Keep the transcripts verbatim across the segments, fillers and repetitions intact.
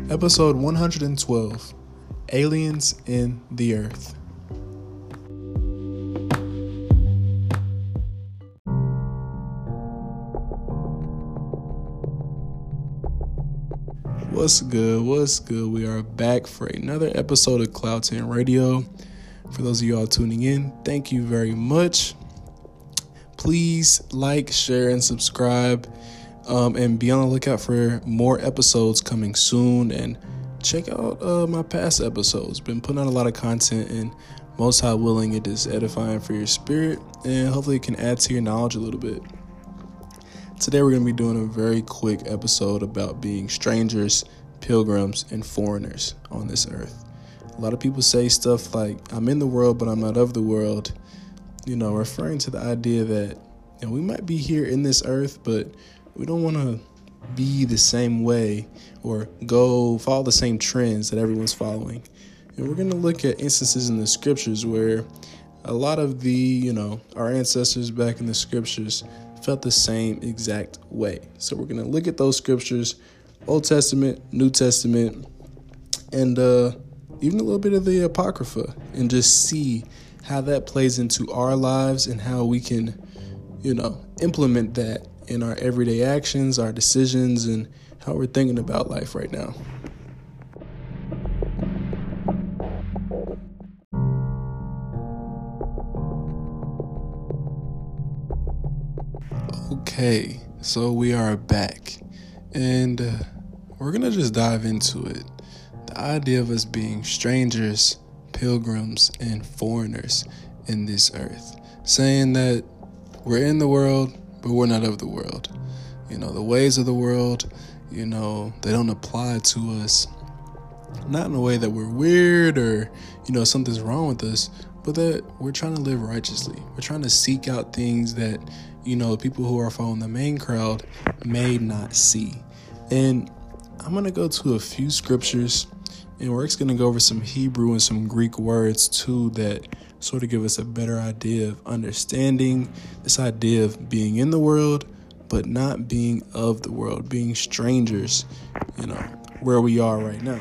Episode one hundred twelve, Aliens in the Earth. What's good? What's good? We are back for another episode of Cloud ten Radio. For those of you all tuning in, thank you very much. Please like, share, and subscribe. Um, and be on the lookout for more episodes coming soon. And check out uh, my past episodes. Been putting out a lot of content, and most high willing, it is edifying for your spirit. And hopefully it can add to your knowledge a little bit. Today we're going to be doing a very quick episode about being strangers, pilgrims, and foreigners on this earth. A lot of people say stuff like, I'm in the world, but I'm not of the world. You know, referring to the idea that you know, we might be here in this earth, but we don't want to be the same way or go follow the same trends that everyone's following. And we're going to look at instances in the scriptures where a lot of the, you know, our ancestors back in the scriptures felt the same exact way. So we're going to look at those scriptures, Old Testament, New Testament, and uh, even a little bit of the Apocrypha, and just see how that plays into our lives and how we can, you know, implement that in our everyday actions, our decisions, and how we're thinking about life right now. Okay, so we are back, and uh, we're going to just dive into it. The idea of us being strangers, pilgrims, and foreigners in this earth. Saying that we're in the world, but we're not of the world. You know, the ways of the world, you know, they don't apply to us. Not in a way that we're weird or, you know, something's wrong with us, but that we're trying to live righteously. We're trying to seek out things that, you know, people who are following the main crowd may not see. And I'm going to go to a few scriptures, and we're just going to go over some Hebrew and some Greek words too that sort of give us a better idea of understanding this idea of being in the world, but not being of the world, being strangers, you know, where we are right now.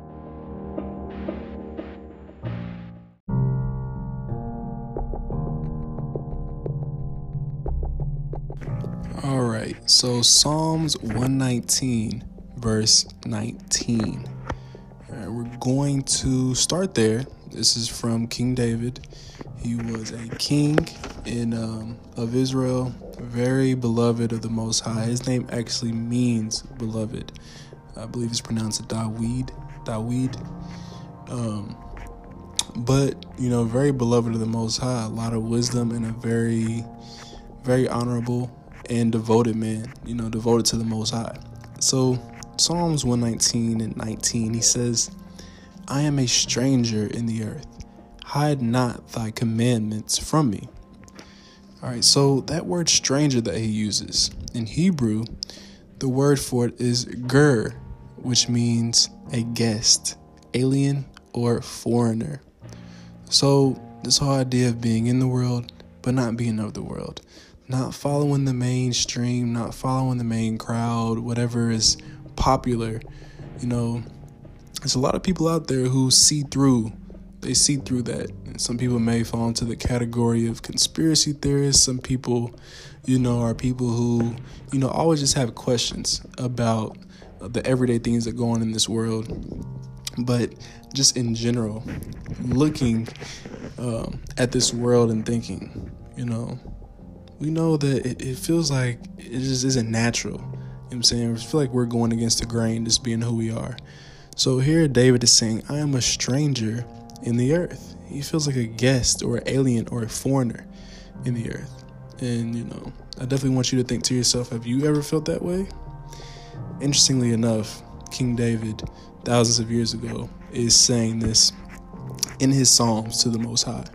All right, so Psalms one nineteen, verse nineteen. All right, we're going to start there. This is from King David. He was a king in um, of Israel, very beloved of the Most High. His name actually means beloved. I believe it's pronounced Dawid. Dawid. Um, but, you know, very beloved of the Most High. A lot of wisdom and a very, very honorable and devoted man, you know, devoted to the Most High. So Psalms one nineteen and nineteen, he says, I am a stranger in the earth. Hide not thy commandments from me. All right, so that word stranger that he uses in Hebrew, the word for it is ger, which means a guest, alien, or foreigner. So this whole idea of being in the world, but not being of the world, not following the mainstream, not following the main crowd, whatever is popular, you know, there's a lot of people out there who see through, they see through that. And some people may fall into the category of conspiracy theorists. Some people, you know, are people who, you know, always just have questions about the everyday things that go on in this world. But just in general, looking um, at this world and thinking, you know, we know that it, it feels like it just isn't natural. You know what I'm saying? I feel like we're going against the grain, just being who we are. So here David is saying, I am a stranger in the earth. He feels like a guest or an alien or a foreigner in the earth. And, you know, I definitely want you to think to yourself, have you ever felt that way? Interestingly enough, King David, thousands of years ago, is saying this in his Psalms to the Most High.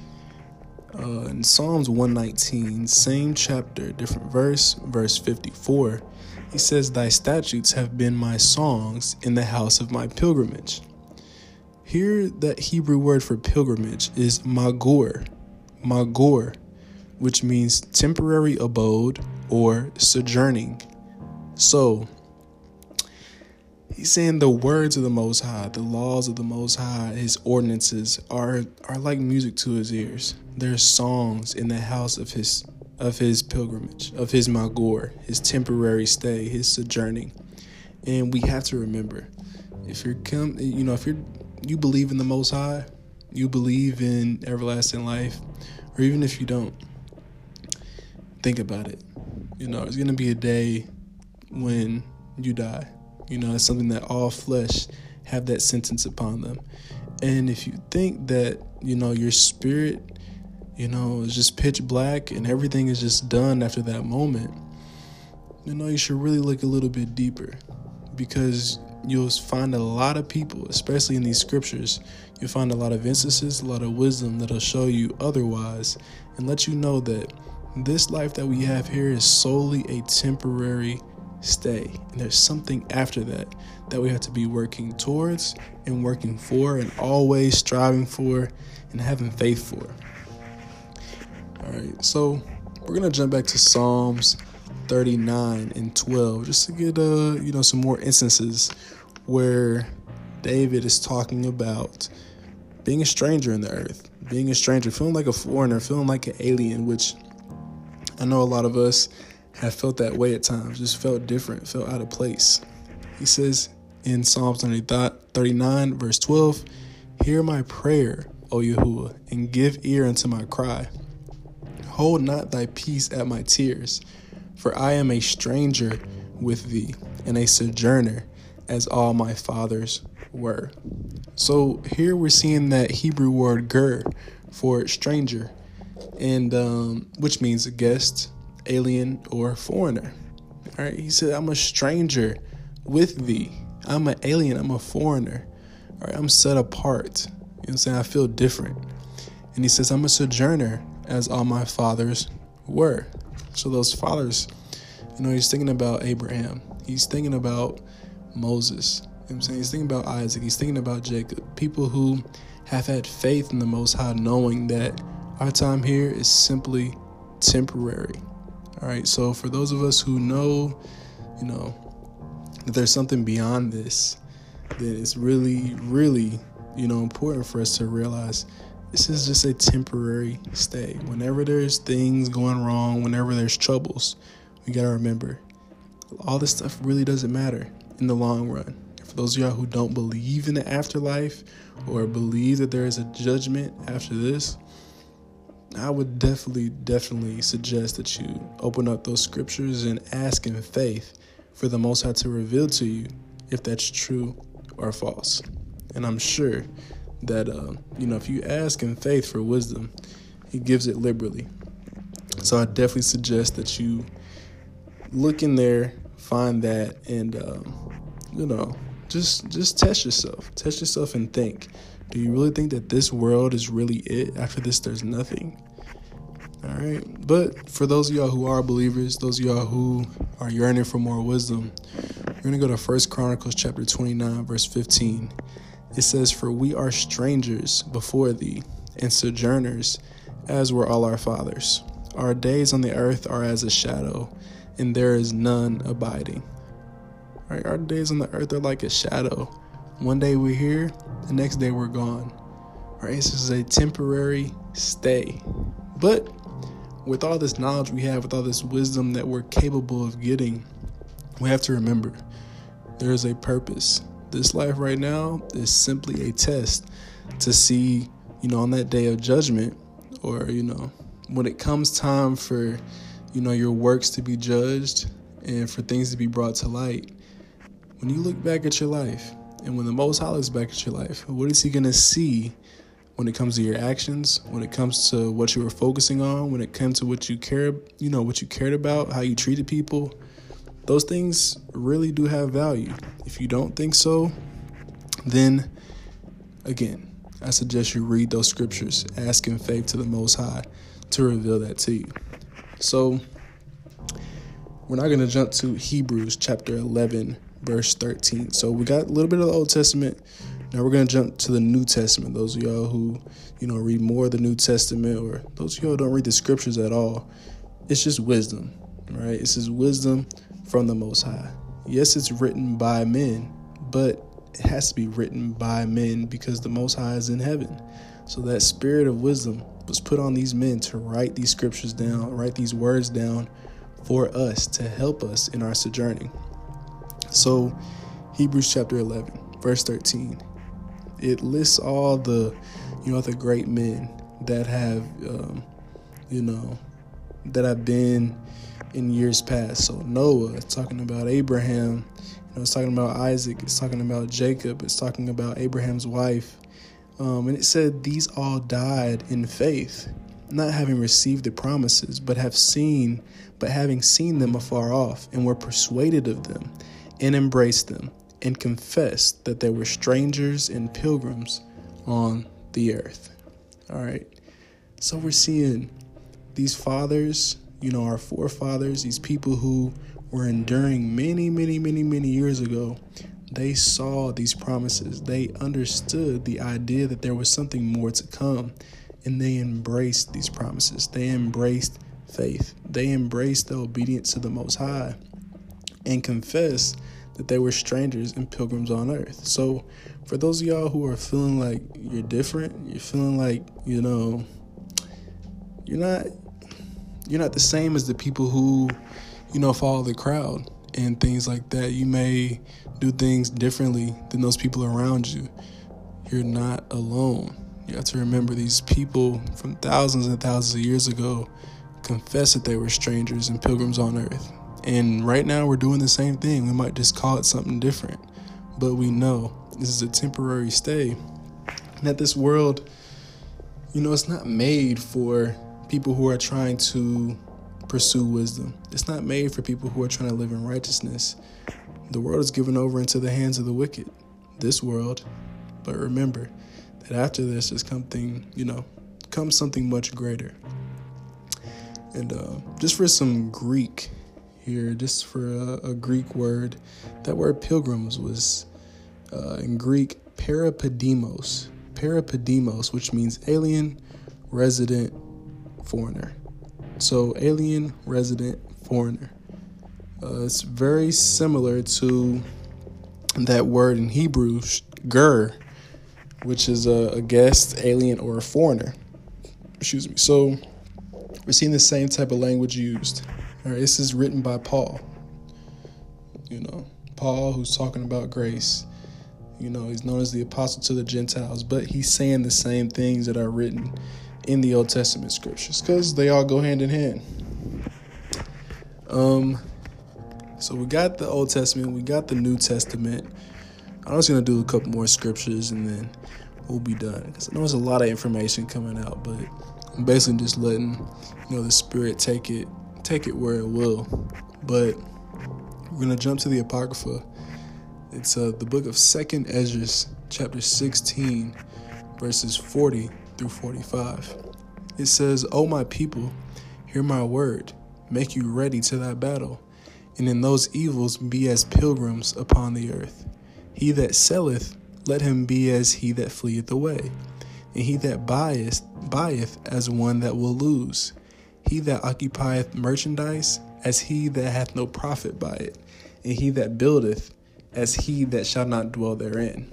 Uh, in Psalms one nineteen, same chapter, different verse, verse fifty-four, he says, thy statutes have been my songs in the house of my pilgrimage. Here, that Hebrew word for pilgrimage is magor, magor, which means temporary abode or sojourning. So, He's saying the words of the Most High, the laws of the Most High, his ordinances are are like music to his ears. They're songs in the house of his of his pilgrimage, of his Magor, his temporary stay, his sojourning. And we have to remember, if you're come, you know, if you're you believe in the Most High, you believe in everlasting life, or even if you don't, think about it. You know, it's gonna be a day when you die. You know, it's something that all flesh have that sentence upon them. And if you think that, you know, your spirit, you know, is just pitch black and everything is just done after that moment, you know, you should really look a little bit deeper, because you'll find a lot of people, especially in these scriptures, you'll find a lot of instances, a lot of wisdom that'll show you otherwise and let you know that this life that we have here is solely a temporary stay, and there's something after that that we have to be working towards and working for and always striving for and having faith for. All right, so we're gonna jump back to Psalms thirty-nine and twelve just to get uh you know some more instances where David is talking about being a stranger in the earth, being a stranger, feeling like a foreigner, feeling like an alien, which I know a lot of us have felt that way at times, just felt different, felt out of place. He says in Psalms thirty-nine, verse twelve, "Hear my prayer, O Yahuwah, and give ear unto my cry. Hold not thy peace at my tears, for I am a stranger with thee, and a sojourner, as all my fathers were." So here we're seeing that Hebrew word ger for stranger, and um, which means a guest, alien, or foreigner. All right, he said, "I'm a stranger with thee. I'm an alien. I'm a foreigner. All right, I'm set apart. You know what I'm saying? I feel different." And he says, "I'm a sojourner, as all my fathers were." So those fathers, you know, he's thinking about Abraham. He's thinking about Moses. You know what I'm saying? He's thinking about Isaac. He's thinking about Jacob. People who have had faith in the Most High, knowing that our time here is simply temporary. All right, so for those of us who know, you know, that there's something beyond this, then it's really, really, you know, important for us to realize this is just a temporary stay. Whenever there's things going wrong, whenever there's troubles, we got to remember all this stuff really doesn't matter in the long run. For those of y'all who don't believe in the afterlife or believe that there is a judgment after this, I would definitely, definitely suggest that you open up those scriptures and ask in faith for the Most High to reveal to you if that's true or false. And I'm sure that, uh, you know, if you ask in faith for wisdom, he gives it liberally. So I definitely suggest that you look in there, find that, and, um, you know, just just test yourself. Test yourself and think. Do you really think that this world is really it? After this, there's nothing. All right. But for those of y'all who are believers, those of y'all who are yearning for more wisdom, we're going to go to First Chronicles chapter twenty-nine, verse fifteen. It says, "For we are strangers before thee, and sojourners, as were all our fathers. Our days on the earth are as a shadow, and there is none abiding." All right, our days on the earth are like a shadow. One day we're here, the next day we're gone. All right, this is a temporary stay. But with all this knowledge we have, with all this wisdom that we're capable of getting, we have to remember there is a purpose. This life right now is simply a test to see, you know, on that day of judgment, or, you know, when it comes time for, you know, your works to be judged and for things to be brought to light. When you look back at your life, and when the Most High looks back at your life, what is he going to see when it comes to your actions, when it comes to what you were focusing on, when it comes to what you care, you know, what you cared about, how you treated people? Those things really do have value. If you don't think so, then again, I suggest you read those scriptures, ask in faith to the Most High to reveal that to you. So we're not going to jump to Hebrews chapter eleven, verse thirteen. So we got a little bit of the Old Testament. Now we're going to jump to the New Testament. Those of y'all who, you know, read more of the New Testament, or those of y'all who don't read the scriptures at all, it's just wisdom, right? It's just wisdom from the Most High. Yes, it's written by men, but it has to be written by men because the Most High is in heaven. So that spirit of wisdom was put on these men to write these scriptures down, write these words down for us to help us in our sojourning. So Hebrews chapter eleven, verse thirteen, it lists all the, you know, the great men that have, um, you know, that have been in years past. So Noah, it's talking about Abraham, you know, it's talking about Isaac, it's talking about Jacob, it's talking about Abraham's wife. Um, and it said these all died in faith, not having received the promises, but have seen, but having seen them afar off, and were persuaded of them, and embraced them, and confessed that they were strangers and pilgrims on the earth. All right. So we're seeing these fathers, you know, our forefathers, these people who were enduring many, many, many, many years ago. They saw these promises. They understood the idea that there was something more to come, and they embraced these promises. They embraced faith. They embraced the obedience to the Most High and confessed that they were strangers and pilgrims on earth. So for those of y'all who are feeling like you're different, you're feeling like, you know, you're not, you're not the same as the people who, you know, follow the crowd and things like that. You may do things differently than those people around you. You're not alone. You have to remember these people from thousands and thousands of years ago confessed that they were strangers and pilgrims on earth. And right now we're doing the same thing. We might just call it something different, but we know this is a temporary stay. And that this world, you know, it's not made for people who are trying to pursue wisdom. It's not made for people who are trying to live in righteousness. The world is given over into the hands of the wicked, this world. But remember that after this is something, you know, comes something much greater. And uh, just for some Greek here, just for a, a Greek word, that word pilgrims was uh, in Greek parapidemos, parapidemos, which means alien, resident, foreigner. So alien, resident, foreigner. Uh, it's very similar to that word in Hebrew, ger, which is a, a guest, alien, or a foreigner. Excuse me. So we're seeing the same type of language used. All right, this is written by Paul. You know, Paul, who's talking about grace. You know, he's known as the apostle to the Gentiles, but he's saying the same things that are written in the Old Testament scriptures because they all go hand in hand. Um. So we got the Old Testament, we got the New Testament. I'm just going to do a couple more scriptures and then we'll be done. Because I know there's a lot of information coming out, but I'm basically just letting, you know, the Spirit take it, take it where it will. But we're going to jump to the Apocrypha. It's uh, the book of Second Esdras, chapter sixteen, verses forty through forty-five. It says, "O my people, hear my word, make you ready to thy battle. And in those evils be as pilgrims upon the earth. He that selleth, let him be as he that fleeth away. And he that buyeth, buyeth as one that will lose. He that occupieth merchandise, as he that hath no profit by it. And he that buildeth, as he that shall not dwell therein."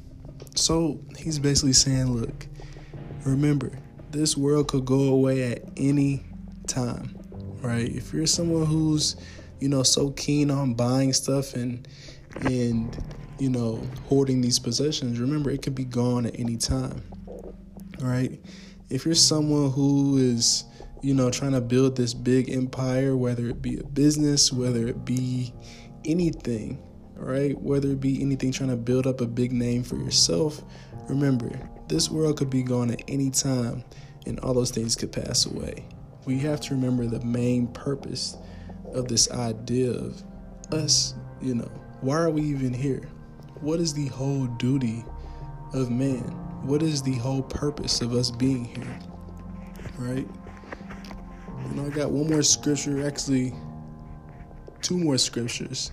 So he's basically saying, look, remember, this world could go away at any time, right? If you're someone who's, you know, so keen on buying stuff and, and, you know, hoarding these possessions, remember, it could be gone at any time, right? If you're someone who is, you know, trying to build this big empire, whether it be a business, whether it be anything, right? Whether it be anything, trying to build up a big name for yourself, remember, this world could be gone at any time and all those things could pass away. We have to remember the main purpose of this idea of us, you know, why are we even here? What is the whole duty of man? What is the whole purpose of us being here? Right? You know, I got one more scripture, actually two more scriptures.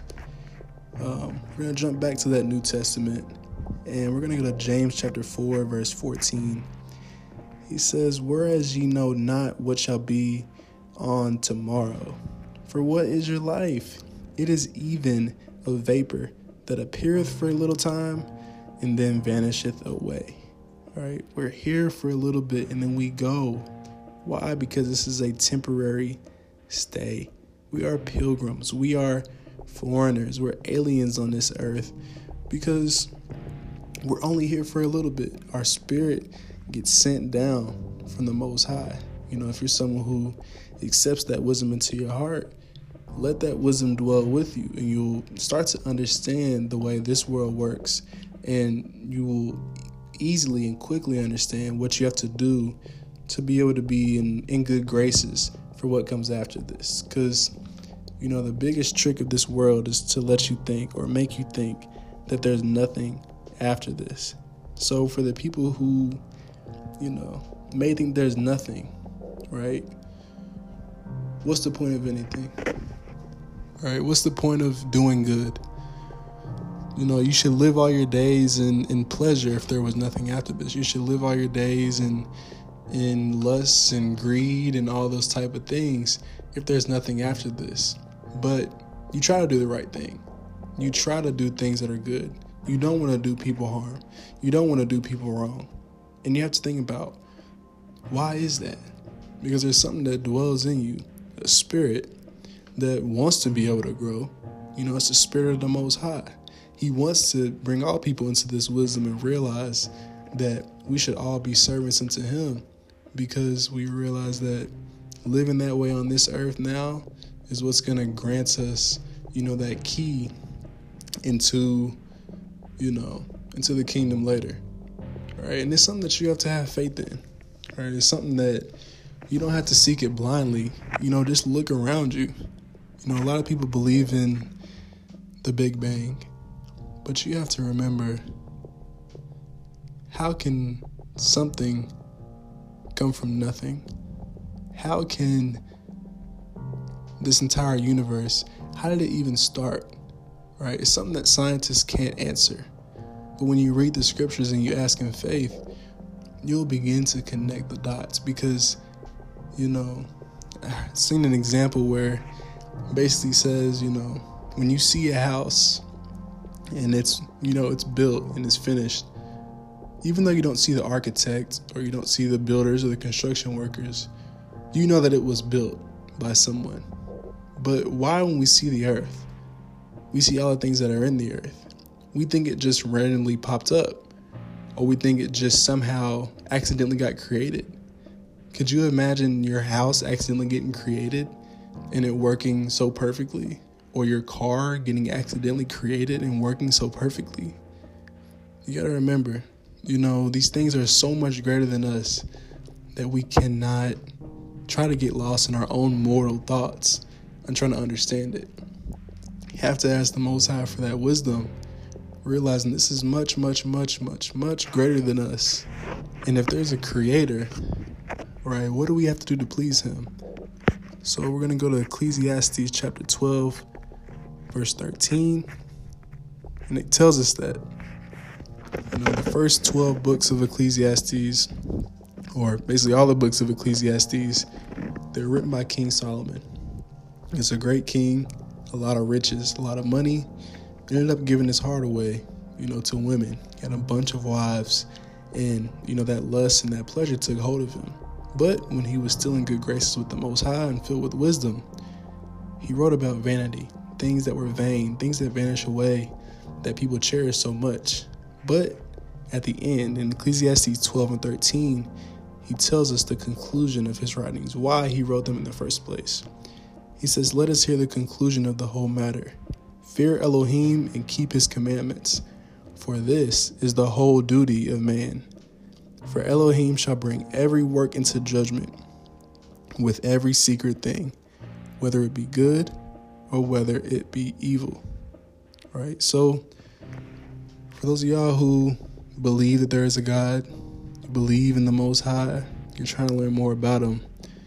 Um, we're going to jump back to that New Testament and we're going to go to James chapter four, verse fourteen. He says, "Whereas ye know not what shall be on tomorrow. For what is your life? It is even a vapor that appeareth for a little time and then vanisheth away. All right, we're here for a little bit and then we go. Why? Because this is a temporary stay. We are pilgrims. We are foreigners. We're aliens on this earth because we're only here for a little bit. Our spirit gets sent down from the Most High. You know, if you're someone who accepts that wisdom into your heart, let that wisdom dwell with you, and you'll start to understand the way this world works, and you will easily and quickly understand what you have to do to be able to be in, in good graces for what comes after this. Because, you know, the biggest trick of this world is to let you think or make you think that there's nothing after this. So for the people who, you know, may think there's nothing, right? What's the point of anything? Right? What's the point of doing good? You know, you should live all your days in, in pleasure if there was nothing after this. You should live all your days in in lust and greed and all those type of things if there's nothing after this. But you try to do the right thing. You try to do things that are good. You don't want to do people harm. You don't want to do people wrong. And you have to think about, why is that? Because there's something that dwells in you, a spirit that wants to be able to grow. You know, it's the spirit of the Most High. He wants to bring all people into this wisdom and realize that we should all be servants unto him, because we realize that living that way on this earth now is what's going to grant us, you know, that key into, you know, into the kingdom later. Right? And it's something that you have to have faith in. Right? It's something that you don't have to seek it blindly. You know, just look around you. You know, a lot of people believe in the Big Bang, but you have to remember, how can something come from nothing? How can this entire universe, how did it even start? Right? It's something that scientists can't answer. But when you read the scriptures and you ask in faith, you'll begin to connect the dots, because, you know, I've seen an example where basically says, you know, when you see a house and it's, you know, it's built and it's finished, even though you don't see the architect or you don't see the builders or the construction workers, you know that it was built by someone. But why, when we see the earth, we see all the things that are in the earth, we think it just randomly popped up, or we think it just somehow accidentally got created? Could you imagine your house accidentally getting created and it working so perfectly? Or your car getting accidentally created and working so perfectly? You gotta remember, you know, these things are so much greater than us that we cannot try to get lost in our own mortal thoughts and trying to understand it. You have to ask the Most High for that wisdom, realizing this is much, much, much, much, much greater than us. And if there's a creator, right, what do we have to do to please him? So we're going to go to Ecclesiastes chapter twelve, verse thirteen. And it tells us that, you know, the first twelve books of Ecclesiastes, or basically all the books of Ecclesiastes, they're written by King Solomon. He's a great king, a lot of riches, a lot of money. He ended up giving his heart away, you know, to women. He had a bunch of wives, and, you know, that lust and that pleasure took hold of him. But when he was still in good graces with the Most High and filled with wisdom, he wrote about vanity, things that were vain, things that vanish away, that people cherish so much. But at the end, in Ecclesiastes twelve and thirteen, he tells us the conclusion of his writings, why he wrote them in the first place. He says, "Let us hear the conclusion of the whole matter. Fear Elohim and keep his commandments, for this is the whole duty of man. For Elohim shall bring every work into judgment with every secret thing, whether it be good or whether it be evil." Right? So for those of y'all who believe that there is a God, you believe in the Most High, you're trying to learn more about him,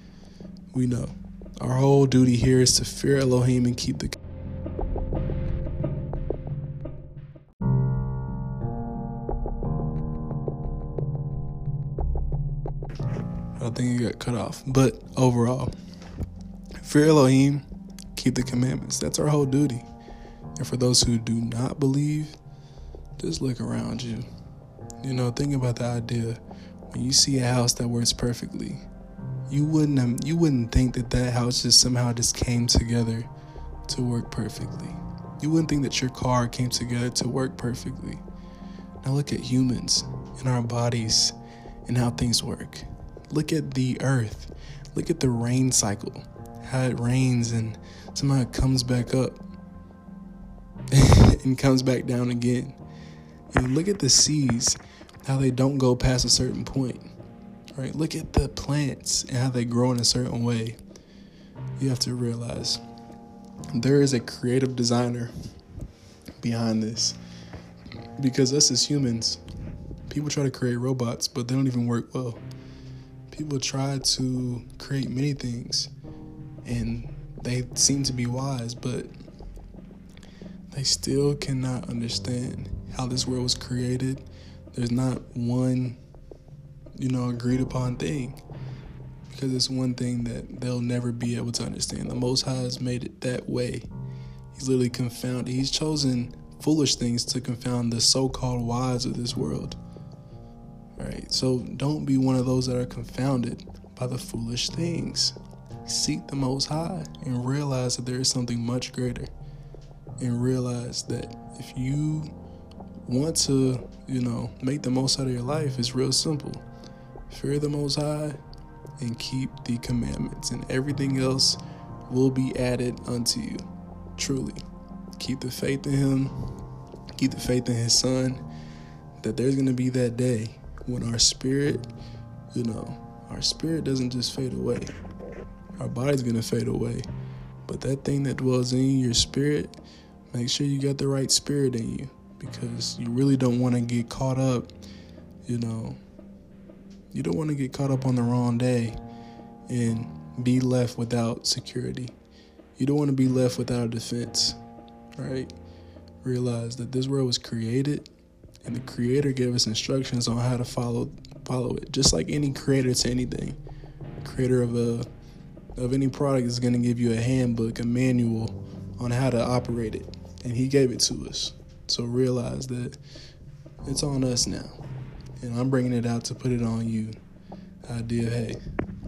we know our whole duty here is to fear Elohim and keep the I think it got cut off. But overall, fear Elohim, keep the commandments. That's our whole duty. And for those who do not believe, just look around you. You know, think about the idea. When you see a house that works perfectly, you wouldn't um, you wouldn't think that that house just somehow just came together to work perfectly. You wouldn't think that your car came together to work perfectly. Now look at humans and our bodies and how things work. Look at the earth. Look at the rain cycle, how it rains and somehow it comes back up and comes back down again. And look at the seas, how they don't go past a certain point. Right? Look at the plants and how they grow in a certain way. You have to realize there is a creative designer behind this. Because us as humans, people try to create robots, but they don't even work well. People try to create many things, and they seem to be wise, but they still cannot understand how this world was created. There's not one, you know, agreed upon thing, because it's one thing that they'll never be able to understand. The Most High has made it that way. He's literally confounded. He's chosen foolish things to confound the so-called wise of this world. All right, so don't be one of those that are confounded by the foolish things. Seek the Most High and realize that there is something much greater. And realize that if you want to, you know, make the most out of your life, it's real simple. Fear the Most High and keep the commandments, and everything else will be added unto you. Truly. Keep the faith in Him. Keep the faith in His Son. That there's going to be that day when our spirit, you know, our spirit doesn't just fade away. Our body's going to fade away. But that thing that dwells in you, your spirit, make sure you got the right spirit in you. Because you really don't want to get caught up, you know, you don't want to get caught up on the wrong day and be left without security. You don't want to be left without a defense, right? Realize that this world was created, and the Creator gave us instructions on how to follow follow it. Just like any creator to anything. Creator of a of any product is going to give you a handbook, a manual on how to operate it. And He gave it to us. So realize that it's on us now. And I'm bringing it out to put it on you. Idea, hey,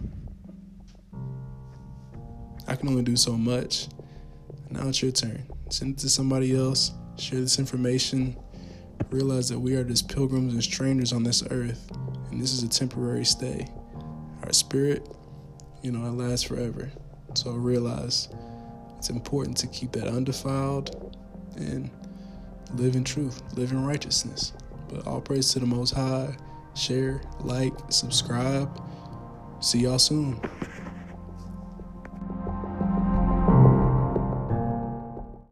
I can only do so much. Now it's your turn. Send it to somebody else. Share this information. Realize that we are just pilgrims and strangers on this earth. And this is a temporary stay. Our spirit, you know, it lasts forever. So realize it's important to keep that undefiled and live in truth, live in righteousness. But all praise to the Most High. Share, like, subscribe. See y'all soon.